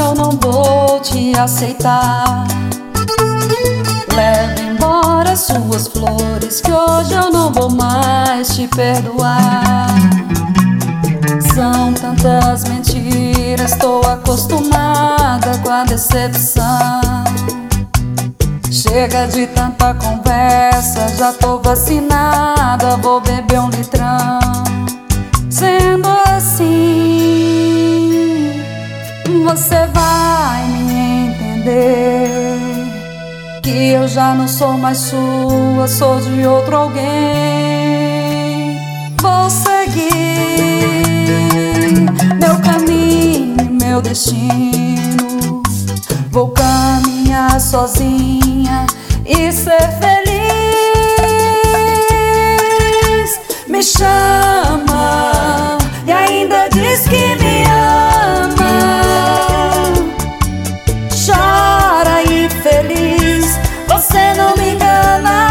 eu não vou te aceitar. Leve embora suas flores, que hoje eu não vou mais te perdoar. São tantas mentiras, tô acostumada com a decepção. Chega de tanta conversa, já tô vacinada, vou beber um litrão. Sendo assim, você vai me entender que eu já não sou mais sua, sou de outro alguém. Vou seguir meu caminho, meu destino. Vou caminhar sozinha e ser feliz. Me chama e ainda diz que me ama. Chora e feliz, você não me engana.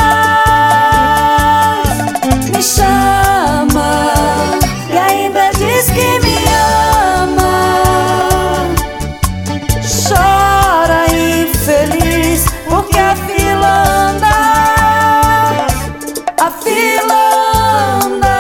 Me chama e ainda diz que me ama. Chora e feliz, porque a fila anda. A fila anda.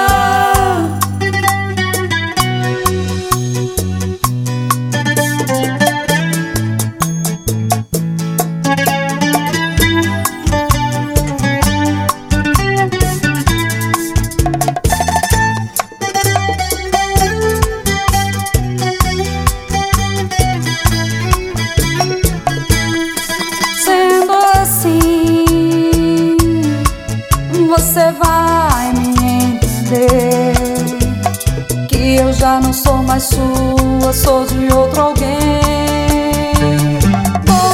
Sendo assim, você vai me entender que eu já não sou mais sua, sou de outro alguém. Vou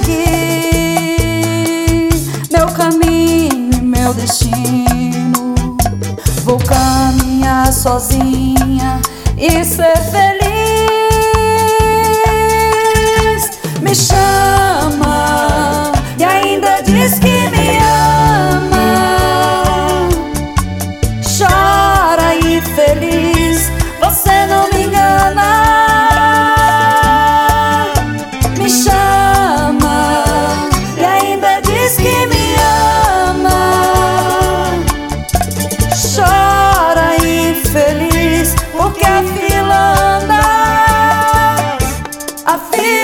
seguir meu caminho e meu destino. Vou caminhar sozinha e ser feliz. Me chama e ainda diz que me ama. Chora e feliz, você não me engana. Me chama e ainda diz que me ama. Chora e feliz, porque a fila anda. A fila